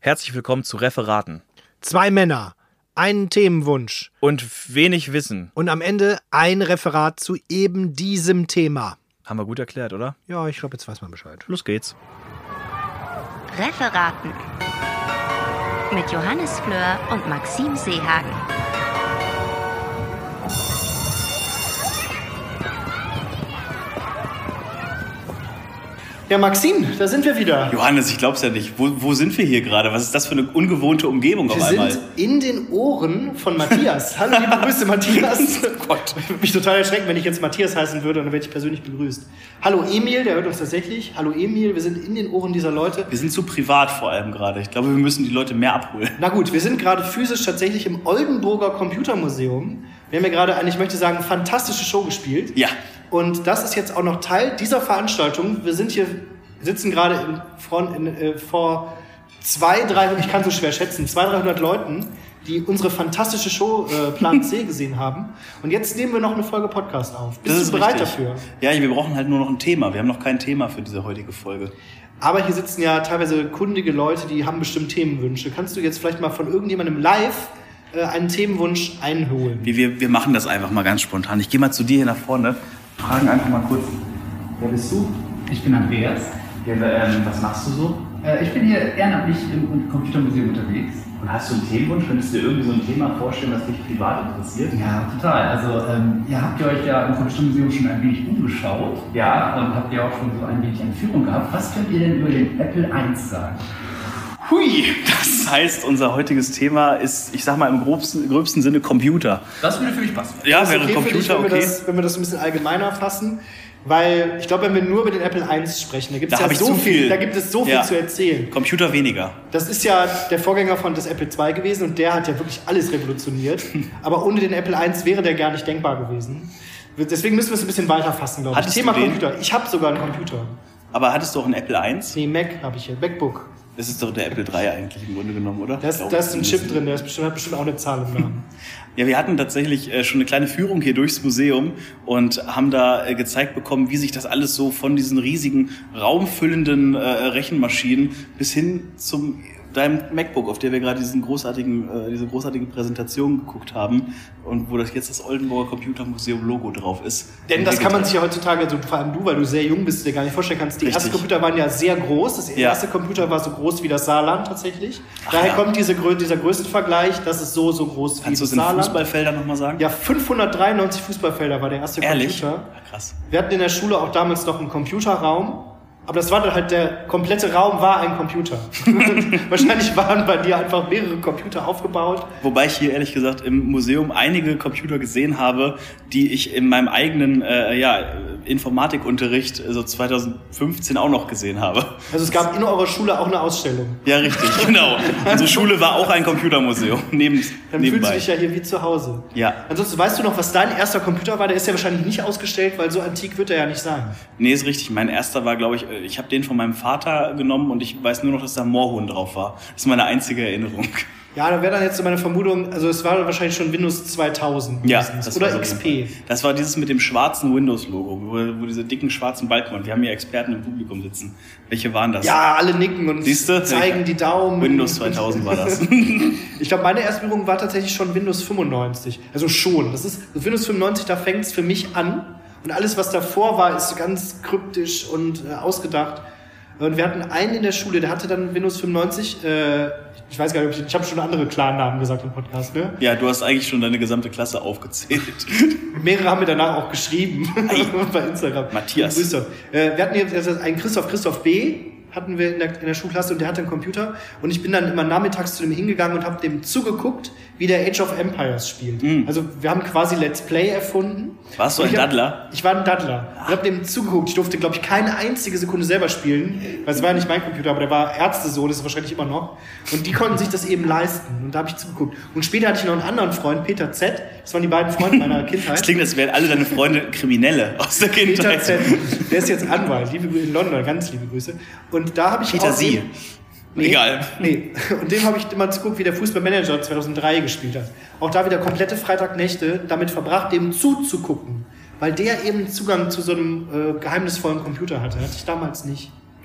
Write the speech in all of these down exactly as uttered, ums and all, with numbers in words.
Herzlich willkommen zu Referaten. Zwei Männer, einen Themenwunsch. Und wenig Wissen. Und am Ende ein Referat zu eben diesem Thema. Haben wir gut erklärt, oder? Ja, ich glaube, jetzt weiß man Bescheid. Los geht's. Referaten. Mit Johannes Fleur und Maxim Seehagen. Ja, Maxim, da sind wir wieder. Johannes, ich glaub's ja nicht. Wo, wo sind wir hier gerade? Was ist das für eine ungewohnte Umgebung wir auf einmal? Wir sind in den Ohren von Matthias. Hallo, liebe Grüße, Matthias. Oh Gott. Ich würde mich total erschrecken, wenn ich jetzt Matthias heißen würde und dann werde ich persönlich begrüßt. Hallo Emil, der hört uns tatsächlich. Hallo Emil, wir sind in den Ohren dieser Leute. Wir sind zu privat vor allem gerade. Ich glaube, wir müssen die Leute mehr abholen. Na gut, wir sind gerade physisch tatsächlich im Oldenburger Computermuseum. Wir haben ja gerade eine, ich möchte sagen, fantastische Show gespielt. Ja. Und das ist jetzt auch noch Teil dieser Veranstaltung. Wir sind hier... sitzen gerade in Front, in, äh, vor zweihundert, dreihundert, ich kann so schwer schätzen, zweihundert, dreihundert Leuten, die unsere fantastische Show äh, Plan C gesehen haben. Und jetzt nehmen wir noch eine Folge Podcast auf. Bist das du bereit richtig. dafür? Ja, wir brauchen halt nur noch ein Thema. Wir haben noch kein Thema für diese heutige Folge. Aber hier sitzen ja teilweise kundige Leute, die haben bestimmt Themenwünsche. Kannst du jetzt vielleicht mal von irgendjemandem live äh, einen Themenwunsch einholen? Wir, wir, wir machen das einfach mal ganz spontan. Ich gehe mal zu dir hier nach vorne, fragen einfach mal kurz, wer bist du? Ich bin Andreas. Ja, ähm, was machst du so? Äh, ich bin hier ehrenamtlich im Computermuseum unterwegs. Und hast du einen Themenwunsch? Könntest du dir irgendwie so ein Thema vorstellen, das dich privat interessiert? Ja, total. Also ähm, ihr habt ja euch ja im Computermuseum schon ein wenig umgeschaut. Ja. Und habt ja auch schon so ein wenig eine Führung gehabt. Was könnt ihr denn über den Apple eins sagen? Hui, das heißt, unser heutiges Thema ist, ich sag mal im gröbsten, gröbsten Sinne Computer. Das würde für mich passen. Ja, ist wäre okay Computer dich, wenn okay. Wir das, wenn wir das ein bisschen allgemeiner fassen. Weil ich glaube, wenn wir nur über den Apple eins sprechen, da gibt es Da ja hab ich so zu viel, viel. da gibt es so viel Ja. zu erzählen. Computer weniger. Das ist ja der Vorgänger von des Apple zwei gewesen und der hat ja wirklich alles revolutioniert. Aber ohne den Apple eins wäre der gar nicht denkbar gewesen. Deswegen müssen wir es ein bisschen weiter fassen, glaube ich. Hattest Thema du den? Computer. Ich habe sogar einen Computer. Aber hattest du auch ein Apple eins? Nee, Mac habe ich hier. MacBook. Das ist doch der Apple drei eigentlich im Grunde genommen, oder? Da ist, Ich da ist ein glaub, Chip drin, der ist bestimmt, hat bestimmt auch eine Zahl im Namen. Ja, wir hatten tatsächlich äh, schon eine kleine Führung hier durchs Museum und haben da äh, gezeigt bekommen, wie sich das alles so von diesen riesigen, raumfüllenden äh, Rechenmaschinen bis hin zum deinem MacBook, auf der wir gerade diesen großartigen, äh, diese großartige Präsentation geguckt haben und wo das jetzt das Oldenburger Computermuseum Logo drauf ist. Denn das kann man sich ja heutzutage, also vor allem du, weil du sehr jung bist, dir gar nicht vorstellen kannst. Die Richtig. ersten Computer waren ja sehr groß. Das Ja. erste Computer war so groß wie das Saarland tatsächlich. Ach Daher ja. kommt diese, Grö- dieser Größenvergleich, das ist so, so groß Kannst wie du es das in Saarland. Fußballfelder nochmal sagen? Ja, fünfhundertdreiundneunzig Fußballfelder war der erste Ehrlich? Computer. Ja, krass. Wir hatten in der Schule auch damals noch einen Computerraum. Aber das war dann halt, der komplette Raum war ein Computer. Wahrscheinlich waren bei dir einfach mehrere Computer aufgebaut. Wobei ich hier ehrlich gesagt im Museum einige Computer gesehen habe, die ich in meinem eigenen äh, ja, Informatikunterricht so zweitausendfünfzehn auch noch gesehen habe. Also es gab in eurer Schule auch eine Ausstellung. Ja, richtig, genau. Unsere Schule war auch ein Computermuseum. Neben, Dann nebenbei. fühlst du dich ja hier wie zu Hause. Ja. Ansonsten weißt du noch, was dein erster Computer war? Der ist ja wahrscheinlich nicht ausgestellt, weil so antik wird er ja nicht sein. Nee, ist richtig. Mein erster war, glaube ich, ich habe den von meinem Vater genommen und ich weiß nur noch, dass da Moorhuhn drauf war. Das ist meine einzige Erinnerung. Ja, da wäre dann jetzt so meine Vermutung, also es war wahrscheinlich schon Windows zweitausend Ja, mindestens. das Oder war so X auf P. jeden Fall. Das war dieses mit dem schwarzen Windows-Logo, wo, wo diese dicken schwarzen Balken waren. Wir haben hier Experten im Publikum sitzen. Welche waren das? Ja, alle nicken und Siehste? zeigen die Daumen. Windows zweitausend war das. Ich glaube, meine erste Berührung war tatsächlich schon Windows fünfundneunzig. Also schon. Das ist Windows fünfundneunzig, da fängt es für mich an. Und alles, was davor war, ist ganz kryptisch und äh, ausgedacht. Und wir hatten einen in der Schule, der hatte dann Windows fünfundneunzig. Äh, ich weiß gar nicht, ich habe schon andere Klarnamen gesagt im Podcast, ne? Ja, du hast eigentlich schon deine gesamte Klasse aufgezählt. Mehrere haben mir danach auch geschrieben bei Instagram. Matthias. Grüße. Äh, wir hatten jetzt also einen Christoph, Christoph B. hatten wir in der, in der Schulklasse und der hatte einen Computer und ich bin dann immer nachmittags zu dem hingegangen und habe dem zugeguckt, wie der Age of Empires spielt. Mhm. Also wir haben quasi Let's Play erfunden. Warst du Und ein ich hab- Daddler? Ich war ein Daddler. Ich habe dem zugeguckt. Ich durfte, glaube ich, keine einzige Sekunde selber spielen, weil es war ja nicht mein Computer, aber der war Ärztesohn, das ist wahrscheinlich immer noch. Und die konnten sich das eben leisten und da habe ich zugeguckt. Und später hatte ich noch einen anderen Freund, Peter Z. Das waren die beiden Freunde meiner Kindheit. Das klingt, als wären alle deine Freunde Kriminelle aus der Peter Kindheit. Z. Der ist jetzt Anwalt, liebe Grüße in London, ganz liebe Grüße. Und da habe ich Peter auch Sie. den- Nee, Egal. Nee. Und dem habe ich immer zugeguckt, wie der Fußballmanager zweitausenddrei gespielt hat. Auch da wieder komplette Freitagnächte damit verbracht, dem zuzugucken. Weil der eben Zugang zu so einem äh, geheimnisvollen Computer hatte. Hatte ich damals nicht.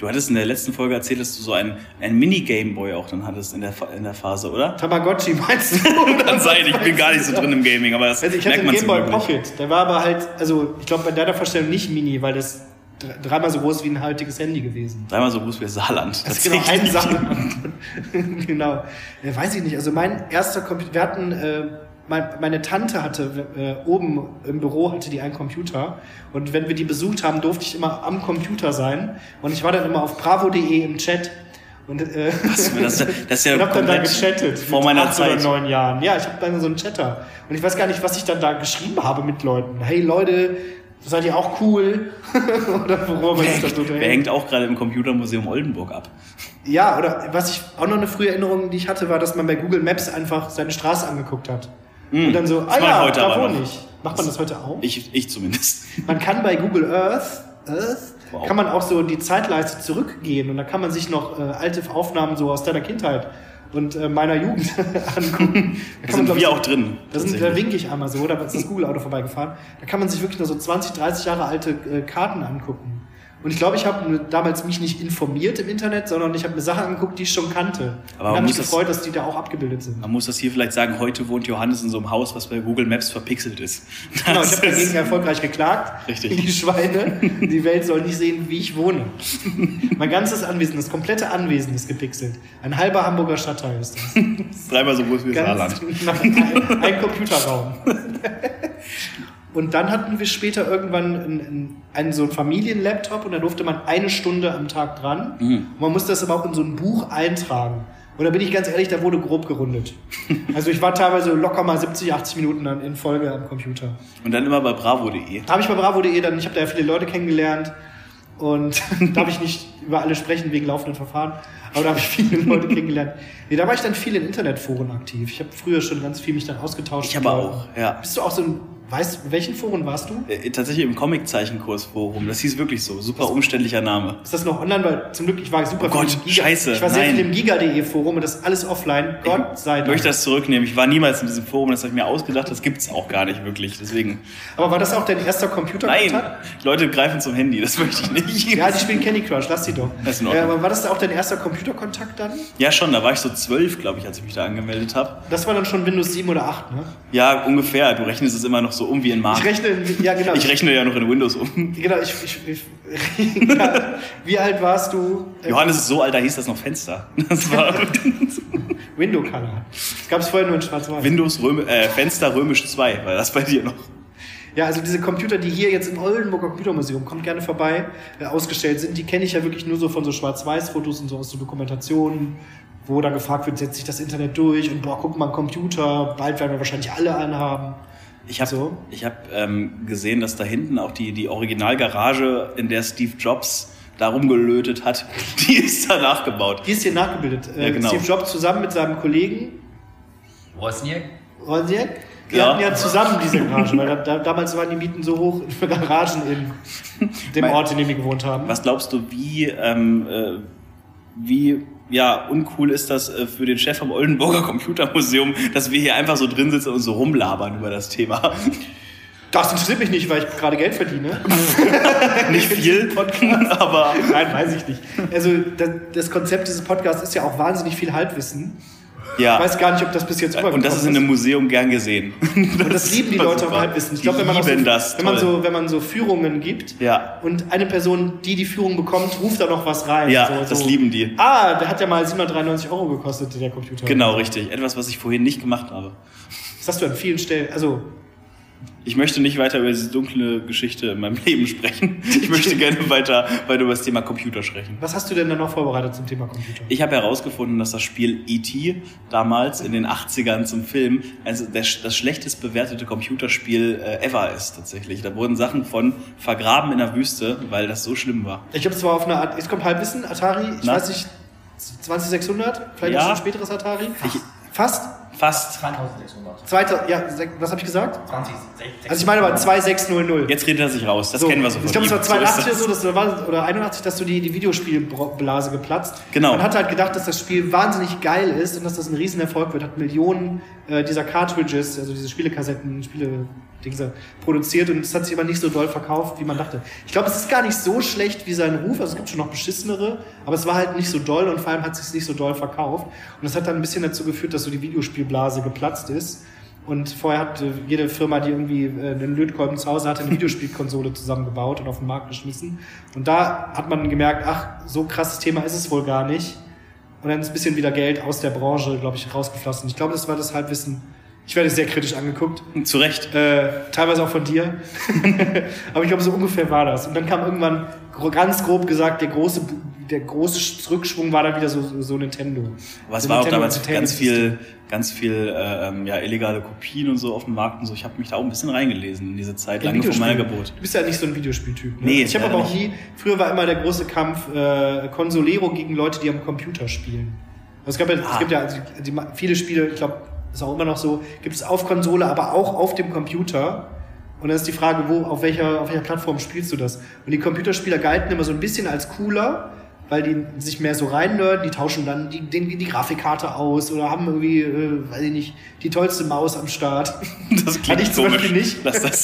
Du hattest in der letzten Folge erzählt, dass du so einen, einen Mini-Gameboy auch dann hattest in der, in der Phase, oder? Tamagotchi meinst du? Kann sein, ich bin gar nicht so drin im Gaming, aber das also ich merkt hatte man einen Gameboy zum Glück nicht. Pocket, der war aber halt, also ich glaube bei deiner Vorstellung nicht Mini, weil das dreimal so groß wie ein heutiges Handy gewesen. Dreimal so groß wie Saarland. Das ist genau ein Saarland. Genau. Ja, weiß ich nicht. Also mein erster Computer, wir hatten, äh, mein, meine Tante hatte, äh, oben im Büro hatte die einen Computer. Und wenn wir die besucht haben, durfte ich immer am Computer sein. Und ich war dann immer auf bravo punkt de im Chat. Und, äh, Was, das, das ist ja und hab dann da komplett gechattet. vor meiner acht Zeit. oder neun Jahren. Ja, ich habe dann so einen Chatter. Und ich weiß gar nicht, was ich dann da geschrieben habe mit Leuten. Hey Leute, seid ihr auch cool? Oder worüber ist das so? Wer hängt auch gerade im Computermuseum Oldenburg ab? Ja, oder was ich auch noch eine frühe Erinnerung, die ich hatte, war, dass man bei Google Maps einfach seine Straße angeguckt hat. Mm, und dann so, ah ja, heute da aber wohne noch. ich. Macht man das heute auch? Ich, ich zumindest. Man kann bei Google Earth, Earth Wow. kann man auch so die Zeitleiste zurückgehen und da kann man sich noch äh, alte Aufnahmen so aus deiner Kindheit und äh, meiner Jugend angucken. Da Da kann man, sind glaub wir ich, auch drin. Da, sind, da winke ich einmal so, da ist das Google-Auto vorbeigefahren. Da kann man sich wirklich noch so zwanzig, dreißig Jahre alte äh, Karten angucken. Und ich glaube, ich habe damals mich nicht informiert im Internet, sondern ich habe mir Sachen angeguckt, die ich schon kannte. Aber und habe mich muss das- gefreut, dass die da auch abgebildet sind. Man muss das hier vielleicht sagen, heute wohnt Johannes in so einem Haus, was bei Google Maps verpixelt ist. Genau, Das ich habe ist- dagegen erfolgreich geklagt. Richtig. Die Schweine. Die Welt soll nicht sehen, wie ich wohne. Mein ganzes Anwesen, das komplette Anwesen ist gepixelt. Ein halber Hamburger Stadtteil ist das. Dreimal so groß wie Ganz Saarland. nach ein, ein Computerraum. Und dann hatten wir später irgendwann einen, einen so einen Familienlaptop und da durfte man eine Stunde am Tag dran. Mhm. Und man musste das aber auch in so ein Buch eintragen. Und da bin ich ganz ehrlich, da wurde grob gerundet. Also ich war teilweise locker mal siebzig, achtzig Minuten dann in Folge am Computer. Und dann immer bei bravo punkt de. Da habe ich bei bravo punkt de dann, ich habe da ja viele Leute kennengelernt und darf ich nicht über alle sprechen wegen laufenden Verfahren, aber da habe ich viele Leute kennengelernt. Nee, da war ich dann viel in Internetforen aktiv. Ich habe früher schon ganz viel mich dann ausgetauscht. Ich mit aber Leuten. auch, ja. Bist du auch so ein, weißt du, in welchen Foren warst du? Äh, Tatsächlich im Comic-Zeichenkurs-Forum. Das hieß wirklich so. Super umständlicher Name. Ist das noch online? Weil zum Glück, ich war super Oh Gott, viel im Giga. scheiße, Ich war sehr nein. viel im giga punkt de Forum und das ist alles offline. Gott sei Ich Dank. möchte das zurücknehmen. Ich war niemals in diesem Forum. Das habe ich mir ausgedacht. Das gibt's auch gar nicht wirklich. Deswegen. Aber war das auch dein erster Nein, Computerkontakt? Leute greifen zum Handy. Das möchte ich nicht. Ja, die spielen Candy Crush, lass die doch. Das ist in Äh, Ordnung. aber war das auch dein erster Computerkontakt dann? Ja, schon. Da war ich so zwölf, glaube ich, als ich mich da angemeldet habe. Das war dann schon Windows sieben oder acht, ne? Ja, ungefähr. Du rechnest es immer noch so um wie in Mark. Ich rechne, ja genau. Ich rechne ja noch in Windows um. Genau, ich, ich, ich ja, wie alt warst du? Äh, Johannes ist so alt, da hieß das noch Fenster. Das war Window Color. Das gab es vorher nur in Schwarz-Weiß. Windows Röm äh, Fenster römisch zwei, war das bei dir noch? Ja, also diese Computer, die hier jetzt im Oldenburger Computermuseum, kommt gerne vorbei, äh, ausgestellt sind, die kenne ich ja wirklich nur so von so Schwarz-Weiß-Fotos und so aus so Dokumentationen, wo dann gefragt wird, setzt sich das Internet durch und boah, guck mal, ein Computer, bald werden wir wahrscheinlich alle anhaben. Ich habe So. ich hab, ähm, gesehen, dass da hinten auch die, die Originalgarage, in der Steve Jobs da rumgelötet hat, die ist da nachgebaut. Die ist hier nachgebildet. Äh, Ja, genau. Steve Jobs zusammen mit seinem Kollegen Wozniak? Wozniak, die Ja. hatten ja zusammen diese Garage, weil da, da, damals waren die Mieten so hoch für Garagen in dem Mein- Ort, in dem wir gewohnt haben. Was glaubst du, wie, ähm, äh, wie ja, uncool ist das äh, für den Chef vom Oldenburger Computermuseum, dass wir hier einfach so drin sitzen und so rumlabern über das Thema? Das interessiert mich nicht, weil ich gerade Geld verdiene. Nicht viel, Podcast. aber Nein, weiß ich nicht. Also das, das Konzept dieses Podcasts ist ja auch wahnsinnig viel Halbwissen. ja. Ich weiß gar nicht, ob das bis jetzt Und das ist in übergekommen einem Museum gern gesehen. Und das lieben die war Leute am super. Halbwissen. Ich Die glaube, wenn man, auch so, lieben das, wenn, man toll. so, wenn man so Führungen gibt Ja. und eine Person, die die Führung bekommt, ruft da noch was rein. Ja, so, das so. lieben die. Ah, der hat ja mal siebenhundertdreiundneunzig Euro gekostet, der Computer. Genau, richtig. Etwas, was ich vorhin nicht gemacht habe. Das hast du an vielen Stellen. Also, Ich möchte nicht weiter über diese dunkle Geschichte in meinem Leben sprechen. Ich möchte gerne weiter, weiter über das Thema Computer sprechen. was hast du denn dann noch vorbereitet zum Thema Computer? Ich habe herausgefunden, dass das Spiel E T damals in den achtzigern zum Film also der, das schlechtest bewertete Computerspiel äh, ever ist tatsächlich. Da wurden Sachen von vergraben in der Wüste, weil das so schlimm war. Ich glaube, es war auf einer Art, jetzt kommt Halbwissen, Atari, ich Na? weiß nicht, zwanzig sechshundert, vielleicht Ja. ist es ein späteres Atari. Ich- Fast? Fast. zweitausendsechshundert. Zweiter, ja, was habe ich gesagt? zwanzig, Also ich meine aber zweitausendsechshundert. Jetzt redet er sich raus. Das so, kennen wir so von ich glaube, es ihm. war zweiundachtzig So oder ist so, das war, oder einundachtzig, dass so die, die Videospielblase geplatzt. Genau. Man hat halt gedacht, dass das Spiel wahnsinnig geil ist und dass das ein Riesenerfolg wird. Hat Millionen äh, dieser Cartridges, also diese Spielekassetten, Spiele Dingse, produziert und es hat sich aber nicht so doll verkauft, wie man dachte. Ich glaube, es ist gar nicht so schlecht wie sein Ruf, also es gibt schon noch beschissenere, aber es war halt nicht so doll und vor allem hat es sich nicht so doll verkauft. Und das hat dann ein bisschen dazu geführt, dass so die Videospielblase geplatzt ist. Und vorher hat äh, jede Firma, die irgendwie äh, einen Lötkolben zu Hause hatte, eine Videospielkonsole zusammengebaut und auf den Markt geschmissen. Und da hat man gemerkt, ach, so krasses Thema ist es wohl gar nicht. Und dann ist ein bisschen wieder Geld aus der Branche, glaube ich, rausgeflossen. Ich glaube, das war das Halbwissen. Ich werde sehr kritisch angeguckt. Zu Recht. Äh, teilweise auch von dir. Aber ich glaube, so ungefähr war das. Und dann kam irgendwann, ganz grob gesagt, der große, der große Rückschwung war dann wieder so, so Nintendo. Aber es so war auch Nintendo damals Entertainment ganz viel, System. ganz viel ähm, ja, illegale Kopien und so auf dem Markt und so. Ich habe mich da auch ein bisschen reingelesen in diese Zeit, lange vor meiner Geburt. Du bist ja nicht so ein Videospieltyp. Ne? Nee, ich habe leider aber auch nicht. nie, früher war immer der große Kampf äh, Consolero gegen Leute, die am Computer spielen. Also es, gab ja, Ah. es gibt ja also die, viele Spiele, ich glaube, ist auch immer noch so, gibt es auf Konsole, aber auch auf dem Computer. Und dann ist die Frage, wo, auf welcher, auf welcher Plattform spielst du das? Und die Computerspieler galten immer so ein bisschen als cooler, weil die sich mehr so reinnörden, die tauschen dann die, die, die Grafikkarte aus oder haben irgendwie, äh, weiß ich nicht, die tollste Maus am Start. Das Hatte klingt ich zum komisch. Beispiel nicht. Lass das.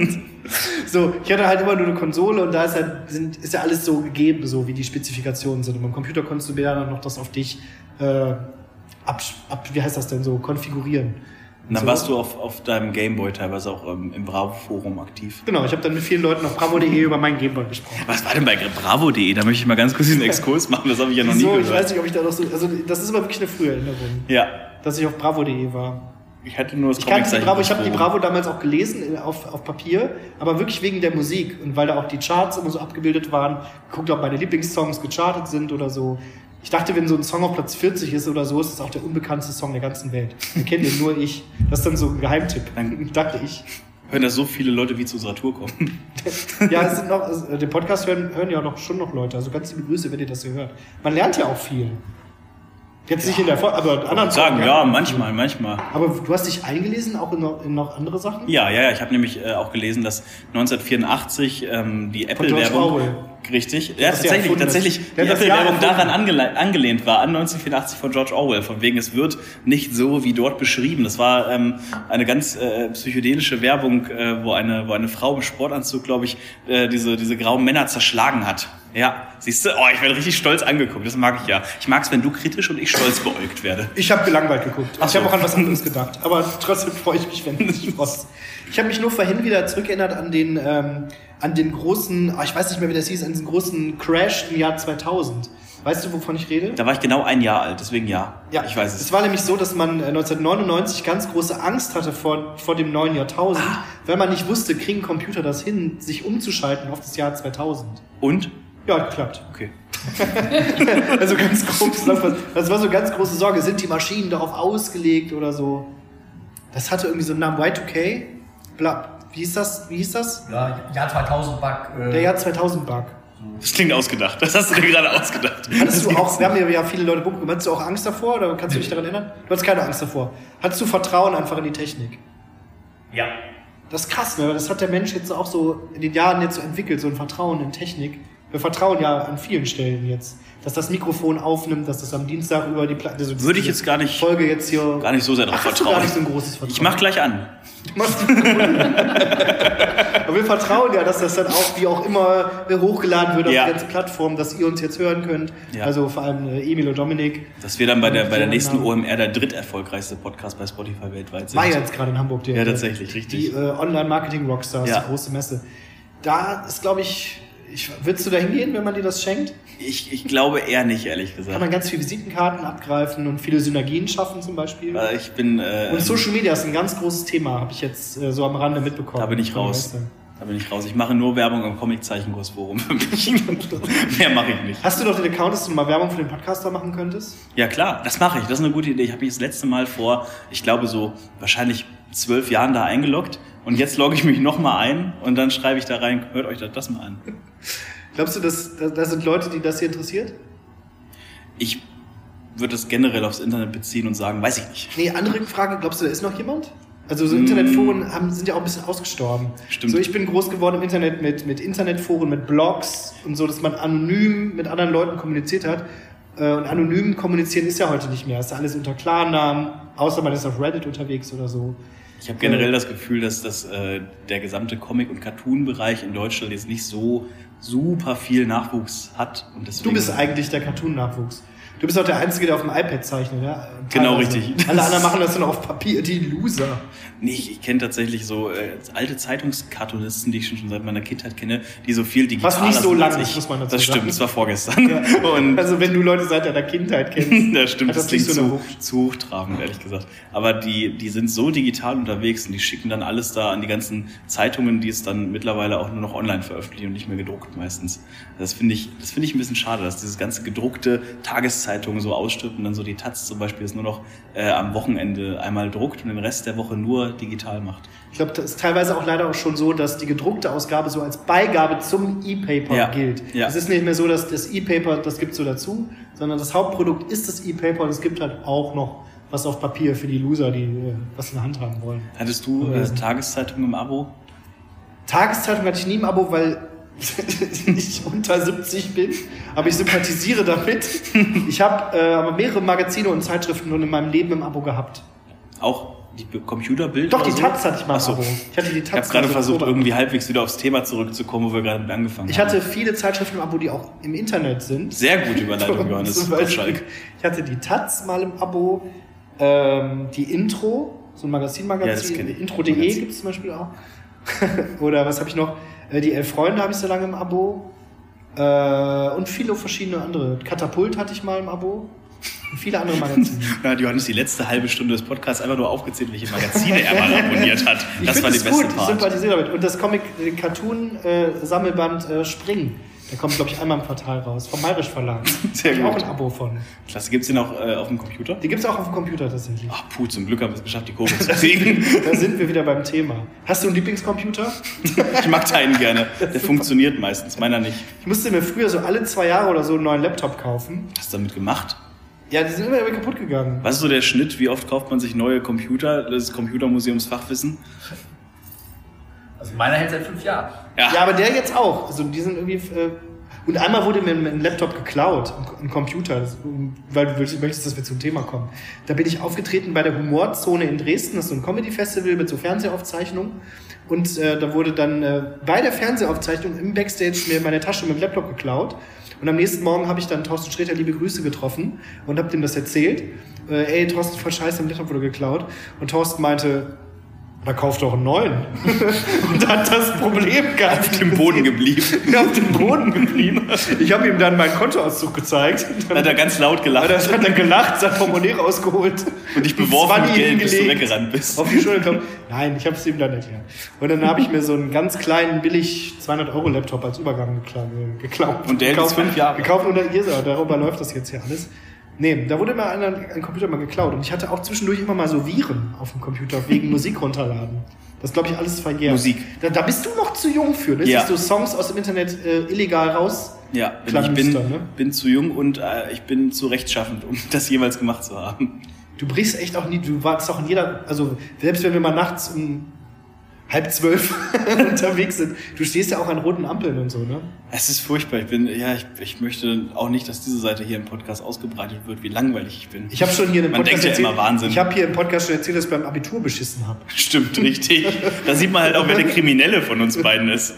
So, ich hatte halt immer nur eine Konsole und da ist, halt, sind, ist ja alles so gegeben, so wie die Spezifikationen sind. Und beim Computer konntest du dann noch das auf dich äh, ab, ab, wie heißt das denn so, konfigurieren. Und dann so. warst du auf, auf deinem Gameboy teilweise auch ähm, im Bravo-Forum aktiv. Genau, ich habe dann mit vielen Leuten auf bravo punkt de über meinen Gameboy gesprochen. Was war denn bei bravo punkt de? Da möchte ich mal ganz kurz diesen Exkurs machen, das habe ich ja noch nie So, gehört. ich weiß nicht, ob ich da noch so, also das ist aber wirklich eine frühe Erinnerung, Ja, dass ich auf bravo punkt de war. ich hatte nur das Ich kannte die Comiczeichen Bravo, ich habe die Forum. Bravo damals auch gelesen auf, auf Papier, aber wirklich wegen der Musik und weil da auch die Charts immer so abgebildet waren, geguckt, ob meine Lieblingssongs gechartet sind oder so. Ich dachte, wenn so ein Song auf Platz vierzig ist oder so, ist es auch der unbekannteste Song der ganzen Welt. Den kennt ihr nur ich. Das ist dann so ein Geheimtipp, dachte ich. Hören da so viele Leute wie zu unserer Tour kommen. Ja, es sind noch, also, den Podcast hören, hören ja noch, schon noch Leute. Also ganz liebe Grüße, wenn ihr das hier hört. Man lernt ja auch viel. Jetzt nicht in der Folge, aber in anderen Sagen, Folgen ja, lernt man manchmal, viel. manchmal. Aber du hast dich eingelesen, auch in noch, in noch andere Sachen? Ja, ja, ja. Ich habe nämlich äh, auch gelesen, dass neunzehnhundertvierundachtzig ähm, die George Apple-Werbung... Orwell. Richtig. Ja, Das ist ja tatsächlich, erfunden. tatsächlich. Der Die hat das Jahr Apple-Werbung erfunden. daran angele angelehnt war, an neunzehnhundertvierundachtzig von George Orwell. Von wegen, es wird nicht so wie dort beschrieben. Das war ähm, eine ganz äh, psychedelische Werbung, äh, wo eine wo eine Frau im Sportanzug, glaube ich, äh, diese diese grauen Männer zerschlagen hat. Ja, siehst du? Oh, ich werde richtig stolz angeguckt. Das mag ich ja. Ich mag es, wenn du kritisch und ich stolz beäugt werde. Ich habe gelangweilt geguckt. Ach Ich habe so. auch an was anderes gedacht. Aber trotzdem freue ich mich, wenn du dich freust. Ich habe mich nur vorhin wieder zurückerinnert an den, ähm, an den großen, ah, ich weiß nicht mehr, wie das hieß, an diesen großen Crash im Jahr zweitausend. Weißt du, wovon ich rede? Da war ich genau ein Jahr alt, deswegen ja. Ja, ich weiß es. Es war nämlich so, dass man äh, neunzehnhundertneunundneunzig ganz große Angst hatte vor, vor dem neuen Jahrtausend, weil man nicht wusste, kriegen Computer das hin, sich umzuschalten auf das Jahr zweitausend. Und? Ja, hat geklappt. Okay. Also ganz grob zusammengefasst. Das war so eine ganz große Sorge. Sind die Maschinen darauf ausgelegt oder so? Das hatte irgendwie so einen Namen. Y zwei K? Bla. Wie hieß das? Wie hieß das? Ja, Jahr zweitausend Bug. Äh, Der Jahr zweitausend Bug. Das klingt ausgedacht. Das hast du dir gerade ausgedacht. Hattest du auch, wir haben ja, ja viele Leute Buch gemacht. Hattest du auch Angst davor? Oder kannst du dich daran erinnern? Du hattest keine Angst davor. Hattest du Vertrauen einfach in die Technik? ja. Das ist krass, ne? Das hat der Mensch jetzt auch so in den Jahren jetzt so entwickelt, so ein Vertrauen in Technik. Wir vertrauen ja an vielen Stellen jetzt. Dass das Mikrofon aufnimmt, dass das am Dienstag über die Platte... Also Würde ich jetzt gar nicht- Folge jetzt hier... Gar nicht so sehr darauf Ach, hast du vertrauen. gar nicht so ein großes Vertrauen. Ich mach gleich an. Aber wir vertrauen ja, dass das dann auch, wie auch immer, hochgeladen wird auf Ja. die ganze Plattform, dass ihr uns jetzt hören könnt. Ja. Also vor allem äh, Emil und Dominik. Dass wir dann bei der, bei der nächsten Namen. O M R der dritterfolgreichste Podcast bei Spotify weltweit sind. War ja jetzt gerade in Hamburg. Der, Ja, tatsächlich, richtig. Die äh, Online-Marketing-Rockstars, Ja. die große Messe. Da ist, glaube ich, ich... Würdest du da hingehen, wenn man dir das schenkt? Ich, ich glaube eher nicht, ehrlich Kann gesagt. man ganz viele Visitenkarten abgreifen und viele Synergien schaffen zum Beispiel. Weil Ich bin, äh, Und Social Media ist ein ganz großes Thema, habe ich jetzt äh, so am Rande mitbekommen. da bin ich raus. Da bin ich raus. Ich mache nur Werbung im Comic-Zeichenkursforum für mich. Mehr mache ich nicht. Hast du doch den Account, dass du mal Werbung für den Podcaster machen könntest? Ja klar, das mache ich. Das ist eine gute Idee. Ich habe mich das letzte Mal vor, ich glaube so wahrscheinlich zwölf Jahren da eingeloggt. Und jetzt logge ich mich nochmal ein und dann schreibe ich da rein, hört euch das, das mal an. Glaubst du, dass da, da sind Leute, die das hier interessiert? Ich würde das generell aufs Internet beziehen und sagen, weiß ich nicht. Nee, andere Frage, glaubst du, da ist noch jemand? Also so Internetforen haben, sind ja auch ein bisschen ausgestorben. Stimmt. So, ich bin groß geworden im Internet mit, mit Internetforen, mit Blogs und so, dass man anonym mit anderen Leuten kommuniziert hat. Und anonym kommunizieren ist ja heute nicht mehr. Das ist ja alles unter Klarnamen, außer man ist auf Reddit unterwegs oder so. Ich habe generell das Gefühl, dass das, äh, der gesamte Comic- und Cartoon-Bereich in Deutschland jetzt nicht so super viel Nachwuchs hat. Und deswegen Du bist eigentlich der Cartoon-Nachwuchs. Du bist auch der Einzige, der auf dem iPad zeichnet, ja? Genau, Teilweise. richtig. Alle anderen machen das dann auf Papier, die Loser. Nee, ich, ich kenne tatsächlich so äh, alte Zeitungskartonisten, die ich schon, schon seit meiner Kindheit kenne, die so viel digitaler Was nicht so sind lang als ist, ich. muss man dazu Das stimmt, sagen. das war vorgestern. Ja. Und Also wenn du Leute seit deiner Kindheit kennst, das stimmt, hat das das nicht klingt so eine zu, Wucht. zu hochtrabend, ehrlich gesagt. Aber die, die sind so digital unterwegs und die schicken dann alles da an die ganzen Zeitungen, die es dann mittlerweile auch nur noch online veröffentlichen und nicht mehr gedruckt meistens. Das finde ich, das finde ich ein bisschen schade, dass dieses ganze gedruckte Tageszeitungen so ausstirbt und dann so die Taz zum Beispiel es nur noch äh, am Wochenende einmal druckt und den Rest der Woche nur digital macht. Ich glaube, das ist teilweise auch leider auch schon so, dass die gedruckte Ausgabe so als Beigabe zum E-Paper Ja, gilt. ja. Es ist nicht mehr so, dass das E-Paper, das gibt's so dazu, sondern das Hauptprodukt ist das E-Paper und es gibt halt auch noch was auf Papier für die Loser, die äh, was in der Hand haben wollen. Hattest du äh, Tageszeitung im Abo? Tageszeitung hatte ich nie im Abo, weil ich unter siebzig bin, aber ich sympathisiere damit. Ich habe äh, aber mehrere Magazine und Zeitschriften nur in meinem Leben im Abo gehabt. Auch die Computerbild? Doch, oder die so? Taz hatte ich mal im Ach so. Abo. Ich hatte die Taz. Ich habe gerade also versucht, Oktober. irgendwie halbwegs wieder aufs Thema zurückzukommen, wo wir gerade mit angefangen Ich haben. hatte viele Zeitschriften im Abo, die auch im Internet sind. Sehr gute Überleitung, Johannes Zum Beispiel, Gottschalk. ich hatte die Taz mal im Abo, ähm, die Intro, so ein Magazin-Magazin, Ja, das kenn ich. Intro punkt de Magazin. gibt es zum Beispiel auch. Oder was habe ich noch? Äh, Die Elf Freunde habe ich so lange im Abo. Äh, und viele verschiedene andere. Katapult hatte ich mal im Abo. Und viele andere Magazine. Da hat Johannes die letzte halbe Stunde des Podcasts einfach nur aufgezählt, welche Magazine er mal abonniert hat. Ich Das find war die es beste gut, ich Part. sympathisiere damit. Und das Comic, den Cartoon-Sammelband äh, Spring, der kommt, glaube ich, einmal im Quartal raus. Vom Mayrisch Verlag. Sehr Hab ich auch gut. ein Abo von. Klasse, gibt's den auch äh, auf dem Computer? Die gibt es auch auf dem Computer tatsächlich. Ach, puh, zum Glück haben wir es geschafft, die Kurve zu kriegen. Da sind wir wieder beim Thema. Hast du einen Lieblingscomputer? Ich mag deinen gerne. Der funktioniert meistens, meiner nicht. Ich musste mir früher so alle zwei Jahre oder so einen neuen Laptop kaufen. Hast du damit gemacht? Ja, die sind immer wieder kaputt gegangen. Was ist so der Schnitt? Wie oft kauft man sich neue Computer? Das Computermuseums Fachwissen? Also meiner hält seit fünf Jahren. Ja, aber der jetzt auch. Also die sind irgendwie... Äh, und einmal wurde mir ein Laptop geklaut, ein Computer, das, weil du möchtest, dass wir zum Thema kommen. Da bin ich aufgetreten bei der Humorzone in Dresden, das ist so ein Comedy-Festival mit so Fernsehaufzeichnungen. Und äh, da wurde dann äh, bei der Fernsehaufzeichnung im Backstage mir meine Tasche mit dem Laptop geklaut. Und am nächsten Morgen habe ich dann Thorsten Sträter, liebe Grüße, getroffen und habe dem das erzählt. Äh, ey, Thorsten, voll scheiße, mein Laptop wurde geklaut. Und Thorsten meinte, da kauf doch einen neuen. Und hat das Problem gehabt. Auf dem Boden geblieben. Auf dem Boden geblieben. Ich habe ihm dann meinen Kontoauszug gezeigt. Dann hat er ganz laut gelacht. Dann hat er gelacht, sein Portemonnaie rausgeholt. Und dich beworfen mit zwanzig Geld, bis du hingelegt, weggerannt bist. Auf die Schulter gekommen. Nein, ich habe es ihm dann erklärt. Und dann habe ich mir so einen ganz kleinen, billig zweihundert Euro Laptop als Übergang gekla- geklaut. Und der hält jetzt fünf Jahre. Gekauft und hier, darüber läuft das jetzt hier alles. Nee, da wurde mir einer ein Computer mal geklaut. Und ich hatte auch zwischendurch immer mal so Viren auf dem Computer wegen Musik runterladen. Das glaube ich alles verjährt. Musik. Da, da bist du noch zu jung für, ne? Ja. Sich so Songs aus dem Internet äh, illegal raus. Ja, ich Klamüstern, bin, ne? bin zu jung und äh, ich bin zu rechtschaffend, um das jemals gemacht zu haben. Du brichst echt auch nie, du warst auch in jeder, also selbst wenn wir mal nachts um halb zwölf unterwegs sind, du stehst ja auch an roten Ampeln und so, ne? Es ist furchtbar. Ich bin, ja, ich, ich möchte auch nicht, dass diese Seite hier im Podcast ausgebreitet wird, wie langweilig ich bin. Ich habe schon hier im Man Podcast denkt ja erzählt, immer Wahnsinn. ich habe hier im Podcast schon erzählt, dass ich beim Abitur beschissen habe. Stimmt, richtig. Da sieht man halt auch, wer der Kriminelle von uns beiden ist.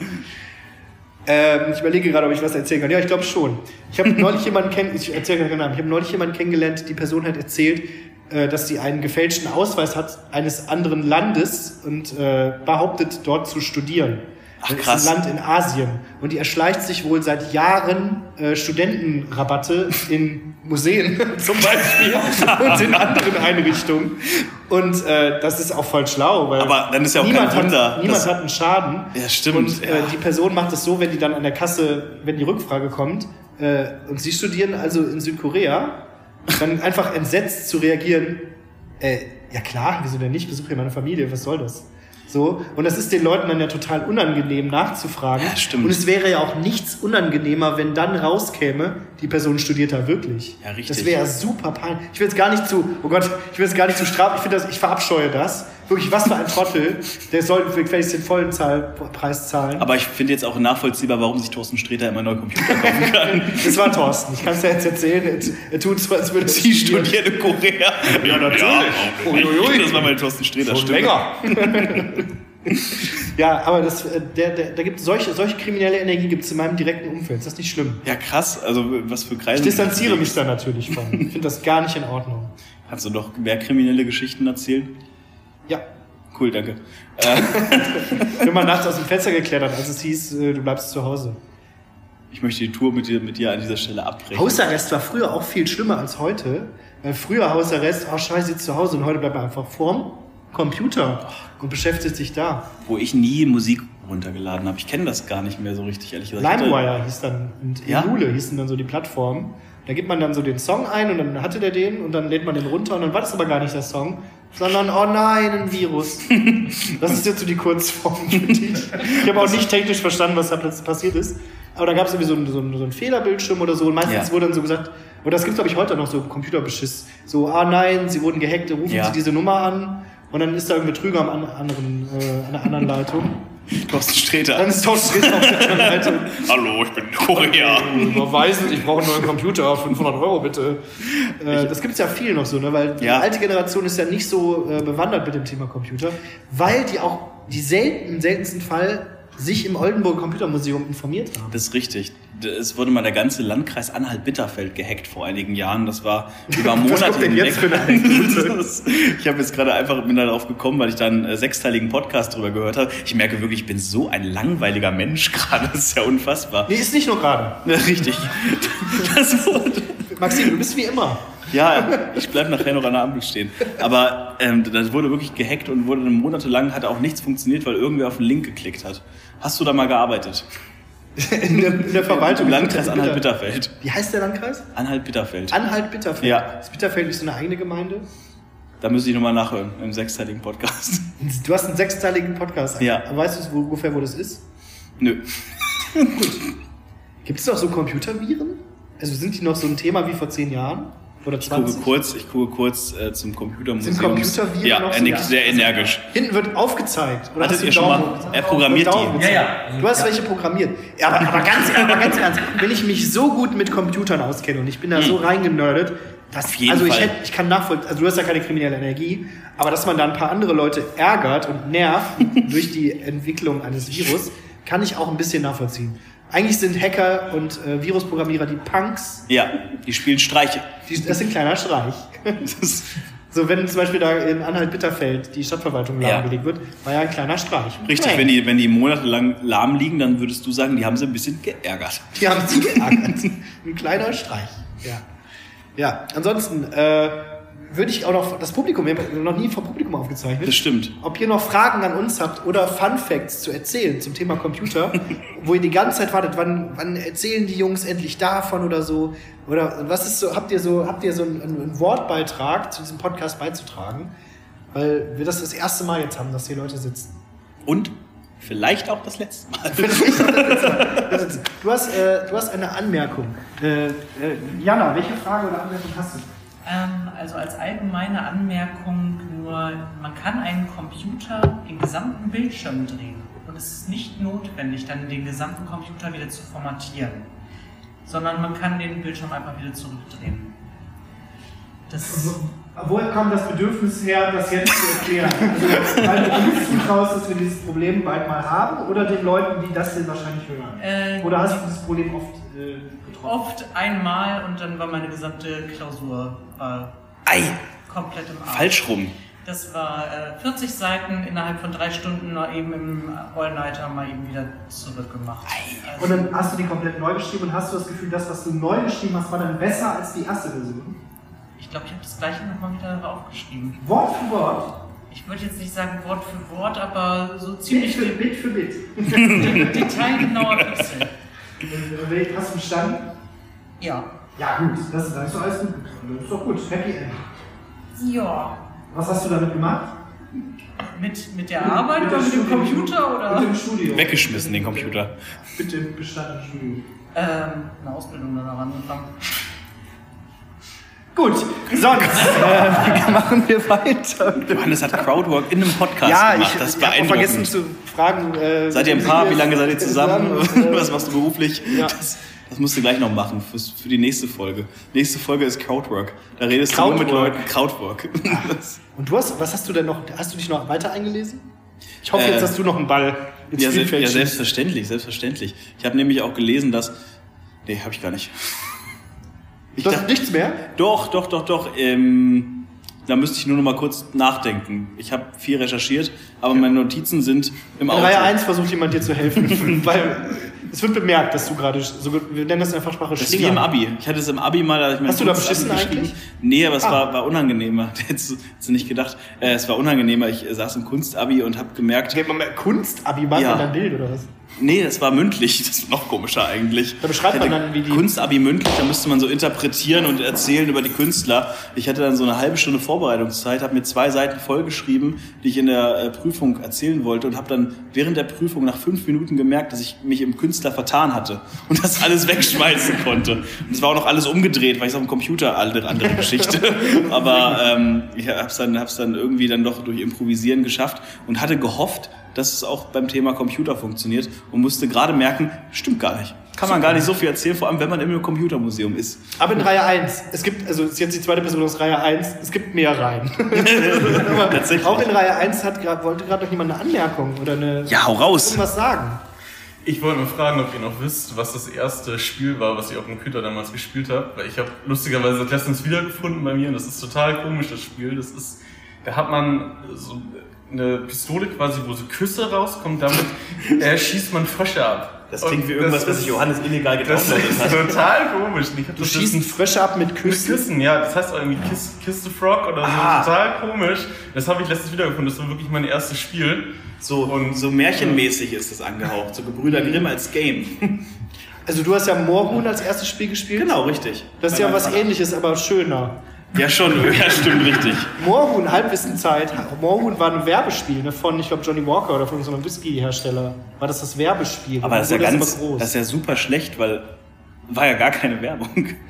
Ähm, ich überlege gerade, ob ich was erzählen kann. Ja, ich glaube schon. Ich habe neulich jemanden kennen, ich erzähle keinen Namen. Ich habe neulich jemanden kennengelernt, die Person hat erzählt, äh, dass sie einen gefälschten Ausweis hat eines anderen Landes und äh, behauptet, dort zu studieren. Ach, Das krass. ist ein Land in Asien. Und die erschleicht sich wohl seit Jahren äh, Studentenrabatte in Museen zum Beispiel und in anderen Einrichtungen. Und äh, das ist auch voll schlau. Weil Aber dann ist ja auch niemand kein Wunder, Hat, niemand dass- hat einen Schaden. Ja, stimmt, Und äh, ja. die Person macht es so, wenn die dann an der Kasse, wenn die Rückfrage kommt, äh, und sie studieren also in Südkorea, dann einfach entsetzt zu reagieren, äh, ja klar, wieso denn nicht, besuche hier meine Familie, was soll das? So, und das ist den Leuten dann ja total unangenehm nachzufragen. Ja, stimmt. Und es wäre ja auch nichts unangenehmer, wenn dann rauskäme, die Person studiert da wirklich. Ja, richtig. Das wäre ja super peinlich. Ich will jetzt gar nicht zu, oh Gott, ich will jetzt gar nicht zu strafen. Ich finde das, ich verabscheue das. Wirklich, was für ein Trottel. Der soll vielleicht den vollen Zahl, Preis zahlen. Aber ich finde jetzt auch nachvollziehbar, warum sich Thorsten Sträter immer neue Computer kaufen kann. Das war Thorsten. Ich kann es ja jetzt erzählen. Er tut so, als würde Sie studieren in Korea. Ja, natürlich. Ja, Uiuiui. das war mal Thorsten Sträter. Schon stimmt. länger. Ja, aber das, der, der, da gibt solche, solche kriminelle Energie gibt es in meinem direkten Umfeld. Ist das nicht schlimm? Ja, krass. Also, was für Kreise. Ich distanziere mich da natürlich von. Ich finde das gar nicht in Ordnung. Kannst du noch mehr kriminelle Geschichten erzählen? Ja. Cool, danke. Wenn man nachts aus dem Fenster geklettert, als es hieß, du bleibst zu Hause. Ich möchte die Tour mit dir, mit dir an dieser Stelle abbrechen. Hausarrest war früher auch viel schlimmer als heute. Weil früher Hausarrest, oh scheiße, sitzt zu Hause und heute bleibt man einfach vorm Computer und beschäftigt sich da. Wo ich nie Musik runtergeladen habe. Ich kenne das gar nicht mehr so richtig, ehrlich gesagt. LimeWire hieß dann, und Ja? Emule hießen dann so die Plattformen. Da gibt man dann so den Song ein und dann hatte der den und dann lädt man den runter und dann war das aber gar nicht der Song, sondern, oh nein, ein Virus. Das ist jetzt so die Kurzform für dich. Ich habe auch nicht technisch verstanden, was da plötzlich passiert ist. Aber da gab es irgendwie so einen, so, einen, so einen Fehlerbildschirm oder so und meistens Ja. wurde dann so gesagt, oder das gibt es glaube ich heute noch so Computerbeschiss, so, ah nein, sie wurden gehackt, rufen Ja. Sie diese Nummer an und dann ist da ein Betrüger am an, anderen, äh, an der anderen Leitung. Thorsten Sträter. Dann ist Thorsten Sträter auf der anderen Leitung. Hallo, ich bin Korea. Überweisen, ich brauche einen neuen Computer, fünfhundert Euro bitte. Äh, das gibt's ja viel noch so, ne? Weil die Ja. alte Generation ist ja nicht so äh, bewandert mit dem Thema Computer, weil die auch die selten, im seltensten Fall sich im Oldenburg Computermuseum informiert haben. Das ist richtig. Es wurde mal der ganze Landkreis Anhalt-Bitterfeld gehackt vor einigen Jahren. Das war über Monate Was kommt denn hinweg. jetzt für eine Anekdote? Das- Ich habe jetzt gerade einfach bin darauf gekommen, weil ich da einen äh, sechsteiligen Podcast drüber gehört habe. Ich merke wirklich, ich bin so ein langweiliger Mensch gerade. Das ist ja unfassbar. Nee, ist nicht nur gerade. Ja, richtig. Das wurde, Maxim, du bist wie immer. ja, ich bleibe nachher noch an der Ampel stehen. Aber ähm, das wurde wirklich gehackt und wurde monatelang hat auch nichts funktioniert, weil irgendwer auf den Link geklickt hat. Hast du da mal gearbeitet? In der, in der Verwaltung. Im Landkreis Anhalt-Bitterfeld. Wie heißt der Landkreis? Anhalt-Bitterfeld. Anhalt-Bitterfeld. Ja. Ist Bitterfeld nicht so eine eigene Gemeinde? Da müsste ich nochmal nachhören im sechsteiligen Podcast. Du hast einen sechsteiligen Podcast. Ja. Weißt du ungefähr, wo das ist? Nö. Gibt es noch so Computerviren? Also sind die noch so ein Thema wie vor zehn Jahren? Oder Ich gucke zwanzig? kurz, ich gucke kurz äh, zum Computermuseum. Sind Computerviren Ja, noch er so? nickt Ja. sehr energisch. Hinten wird aufgezeigt. Oder Hattet hast du ihr schon Daumen mal- hochgezeigt? er programmiert Daumen die. hochgezeigt. Ja, ja. Du hast Ja. welche programmiert. Ja, aber, aber, ganz, aber ganz ernst, wenn ich mich so gut mit Computern auskenne und ich bin da so reingenördet, dass, Auf jeden also ich, Fall. hätte, ich kann nachvollziehen, also du hast ja keine kriminelle Energie, aber dass man da ein paar andere Leute ärgert und nervt durch die Entwicklung eines Virus, kann ich auch ein bisschen nachvollziehen. Eigentlich sind Hacker und äh, Virusprogrammierer die Punks. Ja, die spielen Streiche. Die, das ist ein kleiner Streich. Das, So, wenn zum Beispiel da in Anhalt-Bitterfeld die Stadtverwaltung Ja. lahmgelegt wird, war ja ein kleiner Streich. richtig, Nee. wenn die, wenn die monatelang lahm liegen, dann würdest du sagen, die haben sie ein bisschen geärgert. Die haben sie geärgert. Ein kleiner Streich. Ja. Ja, ansonsten äh, würde ich auch noch das Publikum, wir haben noch nie vom Publikum aufgezeichnet. Das stimmt. Ob ihr noch Fragen an uns habt oder Fun Facts zu erzählen zum Thema Computer, wo ihr die ganze Zeit wartet, wann, wann erzählen die Jungs endlich davon oder so? Oder was ist so, habt ihr so, habt ihr so einen, einen Wortbeitrag zu diesem Podcast beizutragen? Weil wir das das erste Mal jetzt haben, dass hier Leute sitzen. Und vielleicht auch das letzte Mal. Du hast, äh, du hast eine Anmerkung. Äh, äh, Jana, welche Frage oder Anmerkung hast du? Ähm, also als allgemeine Anmerkung nur, man kann einen Computer den gesamten Bildschirm drehen und es ist nicht notwendig, dann den gesamten Computer wieder zu formatieren, sondern man kann den Bildschirm einfach wieder zurückdrehen. Das Woher kam das Bedürfnis her, das jetzt zu erklären? Also, weil du uns zutraust, dass wir dieses Problem bald mal haben oder den Leuten, die das denn wahrscheinlich hören? Äh, Oder hast du dieses Problem oft äh, getroffen? oft einmal und dann war meine gesamte Klausur war Ei, komplett im Arsch. falsch rum. Das war äh, vierzig Seiten innerhalb von drei Stunden mal eben im All-Nighter mal eben wieder zurückgemacht. Und dann hast du die komplett neu geschrieben und hast du das Gefühl, das, was du neu geschrieben hast, war dann besser als die erste Version? Ich glaube, ich habe das gleiche nochmal wieder aufgeschrieben. Wort für Wort? Ich würde jetzt nicht sagen Wort für Wort, aber so Bit ziemlich für Bit für Bit. detailgenauer Pixel. Hast du verstanden? Ja. Ja gut, das ist, das ist doch alles gut. Das ist doch gut, Happy End. Ja. Was hast du damit gemacht? Mit, mit der Arbeit oder mit dem Computer? Oder? Mit dem Studio. Weggeschmissen, den Computer. Bitte Bestand im Studio. Ähm, eine Ausbildung danach angefangen. Gut, sonst äh, machen wir weiter. Johannes hat Crowdwork in einem Podcast Ja, gemacht. ich, Das ist ich habe beeindruckend. vergessen zu fragen. Äh, Seid ihr ein Paar? Wie lange seid ihr zusammen? zusammen? Was machst du beruflich? Ja. Das, das musst du gleich noch machen für, für die nächste Folge. Nächste Folge ist Crowdwork. Da redest Crowdwork. du nur mit Leuten. Crowdwork. Und du hast, was hast du denn noch? Hast du dich noch weiter eingelesen? Ich hoffe Äh, jetzt, dass du noch einen Ball ins Ja, se Spielfeld ja, schießt. selbstverständlich, selbstverständlich. Ich habe nämlich auch gelesen, dass... Nee, habe ich gar nicht. Ich Du hast dachte, nichts mehr? doch, doch, doch, doch. Ähm, da müsste ich nur noch mal kurz nachdenken. Ich habe viel recherchiert, aber meine Notizen sind im In Auto. Reihe eins versucht jemand dir zu helfen, weil es wird bemerkt, dass du gerade, so, wir nennen das in der Fachsprache Das ist wie im Schlingern. Abi. Ich hatte es im Abi mal. Da hab ich mein Hast du da kurzes beschissen Abi geschrieben. eigentlich? Nee, aber es Ah. war, war unangenehmer. Hättest du, hättest du nicht gedacht. Äh, es war unangenehmer. Ich äh, saß im Kunstabi und habe gemerkt, Geht man mit Kunst-Abi, macht Ja. man dann Bild oder was? nee, das war mündlich. Das ist noch komischer eigentlich. Da beschreibt Ich man hatte dann, wie die- Kunstabi mündlich, da müsste man so interpretieren und erzählen über die Künstler. Ich hatte dann so eine halbe Stunde Vorbereitungszeit, habe mir zwei Seiten vollgeschrieben, die ich in der äh, Prüfung erzählen wollte und habe dann während der Prüfung nach fünf Minuten gemerkt, dass ich mich im Künstler vertan hatte und das alles wegschmeißen konnte. Und es war auch noch alles umgedreht, weil ich es auf dem Computer andere, andere Geschichte. Aber ähm, ich habe es dann, hab's dann irgendwie dann doch durch Improvisieren geschafft und hatte gehofft, dass es auch beim Thema Computer funktioniert und musste gerade merken, stimmt gar nicht. Kann man gar nicht so viel erzählen, vor allem wenn man im Computermuseum ist. Aber in Reihe eins, es gibt, also ist jetzt die zweite Person aus Reihe eins, es gibt mehr Reihen. Aber Tatsächlich. auch in Reihe eins hat grad, wollte gerade noch jemand eine Anmerkung oder eine, Ja, hau raus. irgendwas sagen. Ich wollte mal fragen, ob ihr noch wisst, was das erste Spiel war, was ihr auf dem Computer damals gespielt habt. Weil ich habe lustigerweise das letztens wiedergefunden bei mir und das ist total komisch, das Spiel. Das ist, da hat man so eine Pistole quasi, wo so Küsse rauskommen, damit äh, schießt man Frösche ab. Das klingt Und wie irgendwas, das was ist- sich Johannes illegal Das gedownloadet ist hat. total komisch. Ich hab Du das schießt letztens- Frösche ab mit Mit Küssen. Küssen, ja, das heißt auch irgendwie Kiss, Kiss the Frog oder so, Ah. total komisch. Das habe ich letztens wiedergefunden, das war wirklich mein erstes Spiel. So, und so märchenmäßig ist das angehaucht. So Gebrüder Grimm als Game. Also du hast ja Moorhuhn als erstes Spiel gespielt. Genau, richtig. Das ist ja was Ähnliches, aber schöner. Ja, schon. Ja, stimmt, richtig. Moorhuhn, Halbwissenzeit. Moorhuhn war ein Werbespiel, ne, von, ich glaube, Johnny Walker oder von so einem Whisky-Hersteller. War das das Werbespiel? Aber das ist ja Wurde ganz, aber groß. das ist ja super schlecht, weil war ja gar keine Werbung.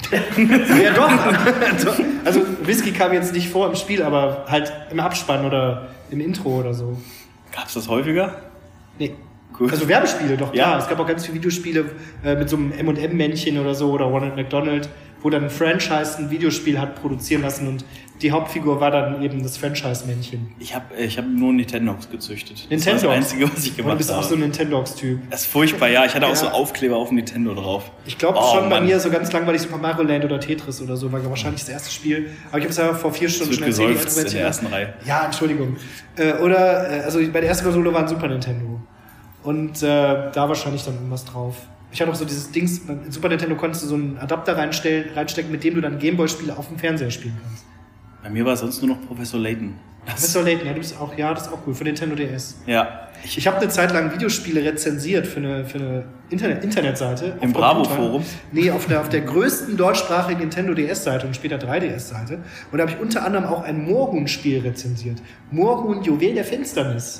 Ja, doch. Also Whisky kam jetzt nicht vor im Spiel, aber halt im Abspann oder im Intro oder so. Gab's das häufiger? Nee. Cool. Also Werbespiele, doch, Ja. klar. Es gab auch ganz viele Videospiele äh, mit so einem M und M-Männchen oder so oder Ronald McDonald, wo dann ein Franchise ein Videospiel hat produzieren lassen und die Hauptfigur war dann eben das Franchise-Männchen. Ich habe ich hab nur Nintendogs gezüchtet. Das war Nintendogs? das Einzige, was ich Und du gemacht bist auch habe. so ein Nintendogs-Typ. Das ist furchtbar, ja. Ich hatte auch Ja. so Aufkleber auf dem Nintendo drauf. Ich glaube Oh, schon bei Mann. mir so ganz langweilig Super Mario Land oder Tetris oder so, war ja wahrscheinlich das erste Spiel. Aber ich habe es ja vor vier Es Stunden wird schon erzählt. die geseufzt in erste der ersten Reihe. Ja, Entschuldigung. Äh, oder, äh, also bei der ersten Konsole war ein Super Nintendo. Und äh, da wahrscheinlich dann irgendwas drauf. Ich hatte auch so dieses Dings, beim Super Nintendo konntest du so einen Adapter reinstellen, reinstecken, mit dem du dann Gameboy-Spiele auf dem Fernseher spielen kannst. Bei mir war sonst nur noch Professor Layton. Das, Professor Layton, ja, du bist auch, ja, das ist auch cool, für Nintendo D S. ja. Ich, ich habe eine Zeit lang Videospiele rezensiert für eine, für eine Internet, Internetseite. Im auf Computer. Bravo-Forum? Nee, auf der, auf der größten deutschsprachigen Nintendo D S-Seite und später drei D S-Seite. Und da habe ich unter anderem auch ein Moorhuhn-Spiel rezensiert. Moorhuhn, Juwel der Finsternis.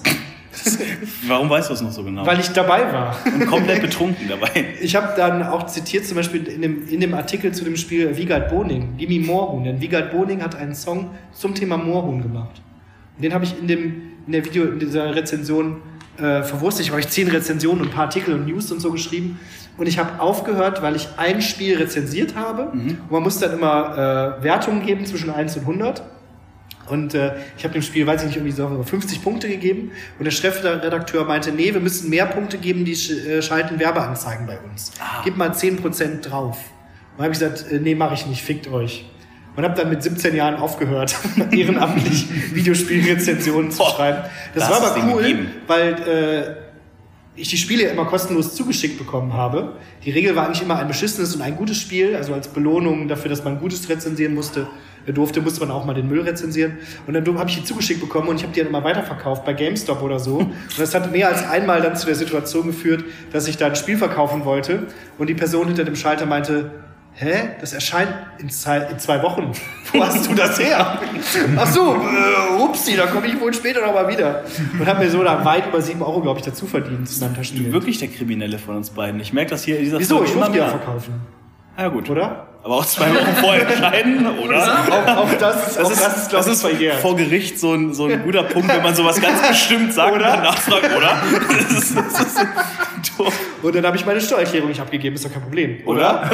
Warum weißt du es noch so genau? Weil ich dabei war. Und komplett betrunken dabei. Ich habe dann auch zitiert, zum Beispiel in dem, in dem Artikel zu dem Spiel Wiegald Boning, Gimme Moorhuhn. Denn Wiegald Boning hat einen Song zum Thema Moorhuhn gemacht. Und den habe ich in, dem, in der Video, in dieser Rezension äh, verwurstet. Ich habe euch zehn Rezensionen und ein paar Artikel und News und so geschrieben. Und ich habe aufgehört, weil ich ein Spiel rezensiert habe. Mhm. Und man muss dann immer äh, Wertungen geben zwischen eins und hundert. Und äh, ich habe dem Spiel, weiß ich nicht, irgendwie so fünfzig Punkte gegeben. Und der Chefredakteur meinte, nee, wir müssen mehr Punkte geben, die sch äh, schalten Werbeanzeigen bei uns. Ah. Gib mal zehn Prozent drauf. Und dann habe ich gesagt, äh, nee, mache ich nicht, fickt euch. Und habe dann mit siebzehn Jahren aufgehört, ehrenamtlich Videospielrezensionen zu schreiben. Das, das war aber cool, weil äh, ich die Spiele immer kostenlos zugeschickt bekommen habe. Die Regel war eigentlich immer ein beschissenes und ein gutes Spiel, also als Belohnung dafür, dass man Gutes rezensieren musste, durfte, musste man auch mal den Müll rezensieren. Und dann habe ich die zugeschickt bekommen und ich habe die dann immer weiterverkauft bei GameStop oder so. Und das hat mehr als einmal dann zu der Situation geführt, dass ich da ein Spiel verkaufen wollte und die Person hinter dem Schalter meinte, hä, das erscheint in zwei, in zwei Wochen. Wo hast du das her? Ach so, äh, upsi, da komme ich wohl später noch mal wieder. Und habe mir so da weit über sieben Euro, glaube ich, dazu verdient zu seinem Taschengeld. Du wirklich der Kriminelle von uns beiden. Ich merke das hier in dieser Wieso? Folge Ich immer durfte ja mehr. verkaufen. Ja gut. Oder? Aber auch zwei Wochen vorher entscheiden, oder? Auch, auch das ist, Das auch ist, das ist, glaub das ich, ist verjährt. vor Gericht so ein, so ein guter Punkt, wenn man sowas ganz bestimmt sagt Oder? und dann nachfragt, oder? Das ist, das ist doof. Und dann habe ich meine Steuererklärung nicht abgegeben, ist doch kein Problem. Oder?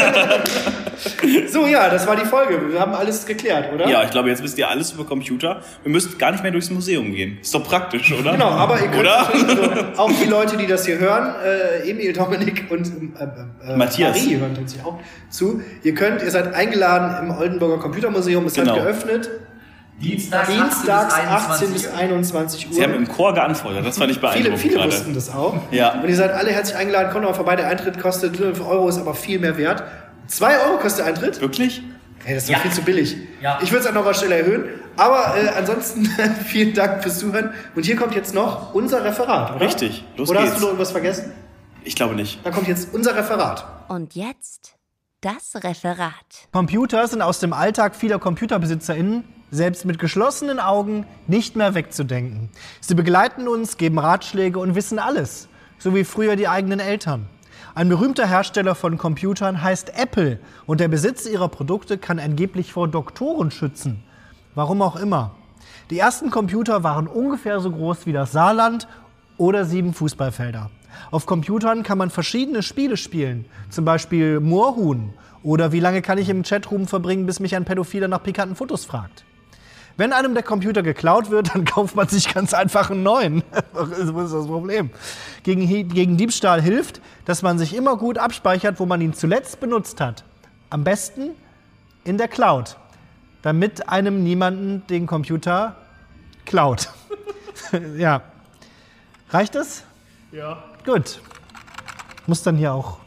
So, ja, das war die Folge. Wir haben alles geklärt, oder? Ja, ich glaube, jetzt wisst ihr alles über Computer. Wir müsst gar nicht mehr durchs Museum gehen. Ist doch praktisch, oder? Genau, aber ihr könnt Oder? also, auch die Leute, die das hier hören, äh, Emil, Dominik und äh, äh, Matthias. Marie hören tatsächlich auch zu. Ihr könnt, ihr seid eingeladen im Oldenburger Computermuseum. Es Genau. hat geöffnet. Dienstags, Dienstags achtzehn achtzehn bis einundzwanzig Uhr. Sie haben im Chor geantwortet. Das fand ich Viele, beeindruckend viele gerade. wussten das auch. Ja. Und ihr seid alle herzlich eingeladen. Kommt mal vorbei. Der Eintritt kostet fünf Euro, ist aber viel mehr wert. zwei Euro kostet der Eintritt? Wirklich? Hey, das ist doch Ja. viel zu billig. Ja. Ich würde es an noch Stelle erhöhen. Aber äh, ansonsten vielen Dank fürs Zuhören. Und hier kommt jetzt noch unser Referat, oder? Richtig. Los Oder geht's. hast du noch irgendwas vergessen? Ich glaube nicht. Dann kommt jetzt unser Referat. Und jetzt das Referat. Computer sind aus dem Alltag vieler ComputerbesitzerInnen selbst mit geschlossenen Augen nicht mehr wegzudenken. Sie begleiten uns, geben Ratschläge und wissen alles, so wie früher die eigenen Eltern. Ein berühmter Hersteller von Computern heißt Apple und der Besitz ihrer Produkte kann angeblich vor Doktoren schützen. Warum auch immer. Die ersten Computer waren ungefähr so groß wie das Saarland oder sieben Fußballfelder. Auf Computern kann man verschiedene Spiele spielen, zum Beispiel Moorhuhn oder wie lange kann ich im Chatroom verbringen, bis mich ein Pädophiler nach pikanten Fotos fragt. Wenn einem der Computer geklaut wird, dann kauft man sich ganz einfach einen neuen. Was ist das Problem? Gegen, gegen Diebstahl hilft, dass man sich immer gut abspeichert, wo man ihn zuletzt benutzt hat. Am besten in der Cloud, damit einem niemanden den Computer klaut. Ja. Reicht es? Ja. Gut. Muss dann hier auch.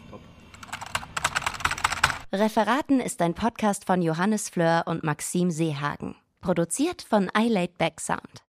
Referaten ist ein Podcast von Johannes Fleur und Maxim Seehagen. Produziert von iLaidback Sound.